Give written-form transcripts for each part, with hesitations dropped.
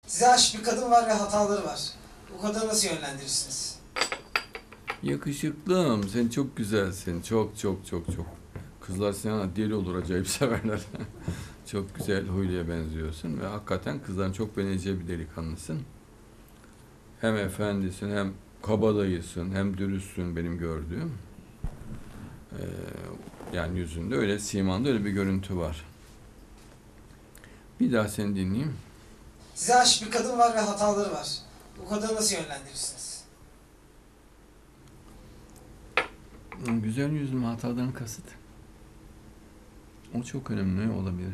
Size aşık bir kadın var ve hataları var. Bu kadını nasıl yönlendirirsiniz? Yakışıklım, sen çok güzelsin. Çok. Kızlar sana deli olur, acayip severler. Çok güzel huyluya benziyorsun ve hakikaten kızların çok beğeneceği bir delikanlısın. Hem efendisin, hem kabadayısın, hem dürüstsün benim gördüğüm. Yani yüzünde öyle, simanda öyle bir görüntü var. Bir daha seni dinleyeyim. Size aşık bir kadın var ve hataları var. Bu kadını nasıl yönlendirirsiniz? Güzel yüzüm, hatadan kasıt. O çok önemli olabilir.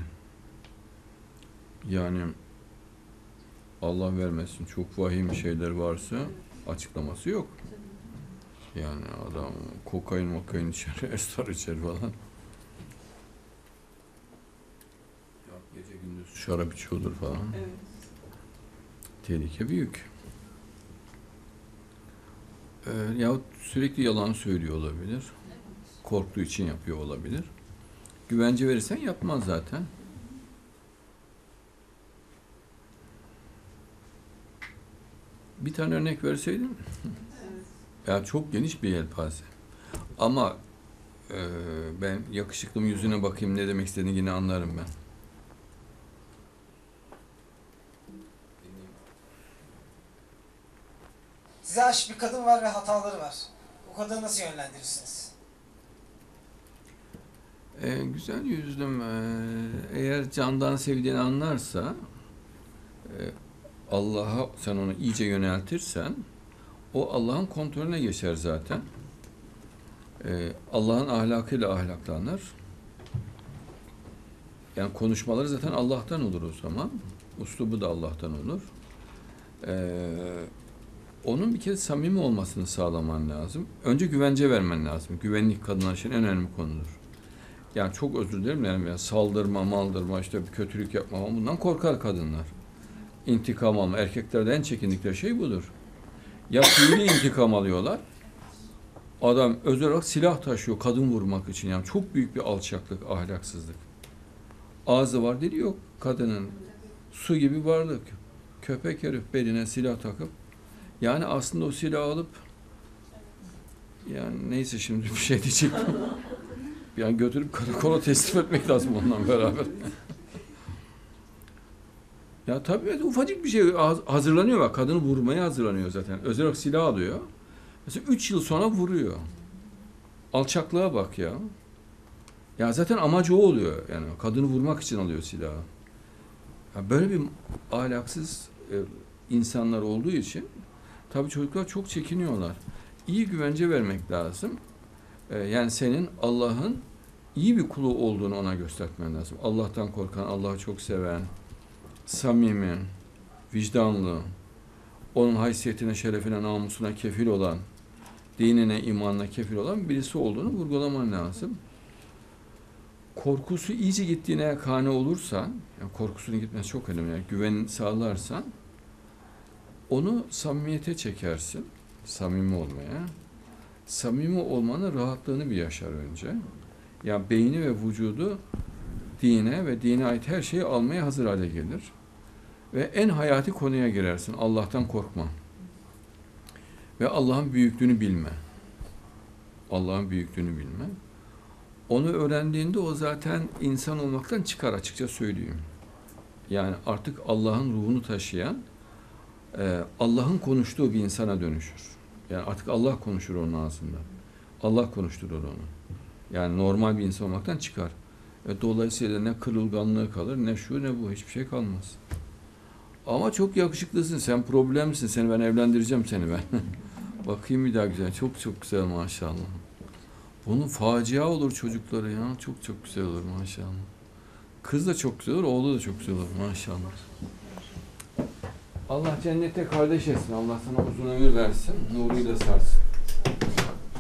Yani Allah vermesin çok vahim şeyler varsa açıklaması yok. Yani adam kokain içer, esrar içer falan. Ya gece gündüz şarap içiyordur falan. Evet. Tehlike büyük. Yahut sürekli yalan söylüyor olabilir. Korktuğu için yapıyor olabilir. Güvence verirsen yapmaz zaten. Bir tane örnek verseydin. Ya çok geniş bir yelpaze. Ama ben yakışıklım yüzüne bakayım, ne demek istediğini yine anlarım ben. Size aşık bir kadın var ve hataları var. Bu kadını nasıl yönlendirirsiniz? Güzel yüzlüm, eğer candan sevdiğini anlarsa, Allah'a sen onu iyice yöneltirsen, o Allah'ın kontrolüne geçer zaten. Allah'ın ahlakıyla ahlaklanır. Yani konuşmaları zaten Allah'tan olur o zaman. Uslubu da Allah'tan olur. Onun bir kere samimi olmasını sağlaman lazım. Önce güvence vermen lazım. Güvenlik kadınlar için en önemli konudur. Yani çok özür dilerim, yani saldırma, maldırma, işte bir kötülük yapma, bundan korkar kadınlar. İntikam alma. Erkeklerde en çekindikleri şey budur. Ya fiili intikam alıyorlar. Adam özel olarak silah taşıyor kadın vurmak için. Yani çok büyük bir alçaklık, ahlaksızlık. Ağzı var, dili yok kadının. Su gibi varlık. Köpek herif beline silah takıp, yani aslında o silahı alıp, yani neyse şimdi bir şey diyecektim. Yani götürüp karakola teslim etmek lazım onunla beraber. Ya tabii ufacık bir şey hazırlanıyor, bak kadını vurmaya hazırlanıyor zaten. Özel olarak silah alıyor. Mesela 3 yıl sonra vuruyor. Alçaklığa bak ya. Ya zaten amacı o oluyor. Yani kadını vurmak için alıyor silahı. Ya böyle bir ahlaksız insanlar olduğu için tabii çocuklar çok çekiniyorlar. İyi güvence vermek lazım. Yani senin Allah'ın iyi bir kulu olduğunu ona göstermen lazım. Allah'tan korkan, Allah'ı çok seven, samimi, vicdanlı, onun haysiyetine, şerefine, namusuna kefil olan, dinine, imanına kefil olan birisi olduğunu vurgulaman lazım. Korkusu iyice gittiğine kane olursan, yani korkusunun gitmesi çok önemli, yani güven sağlarsan, onu samimiyete çekersin, samimi olmaya. Samimi olmanın rahatlığını bir yaşar önce. Yani beyni ve vücudu dine ve dine ait her şeyi almaya hazır hale gelir. Ve en hayati konuya girersin. Allah'tan korkma. Ve Allah'ın büyüklüğünü bilme. Allah'ın büyüklüğünü bilme. Onu öğrendiğinde o zaten insan olmaktan çıkar, açıkça söyleyeyim. Yani artık Allah'ın ruhunu taşıyan, Allah'ın konuştuğu bir insana dönüşür. Yani artık Allah konuşur onun ağzında. Allah konuşturur onu. Yani normal bir insan olmaktan çıkar. Dolayısıyla ne kırılganlığı kalır, ne şu ne bu, hiçbir şey kalmaz. Ama çok yakışıklısın, sen problemsin, seni ben evlendireceğim seni ben. Bakayım bir daha güzel, çok güzel maşallah. Bunun facia olur çocukları ya, çok güzel olur maşallah. Kız da çok güzel olur, oğlu da çok güzel olur maşallah. Allah cennette kardeş etsin, Allah sana uzun ömür versin, nuruyla sarsın.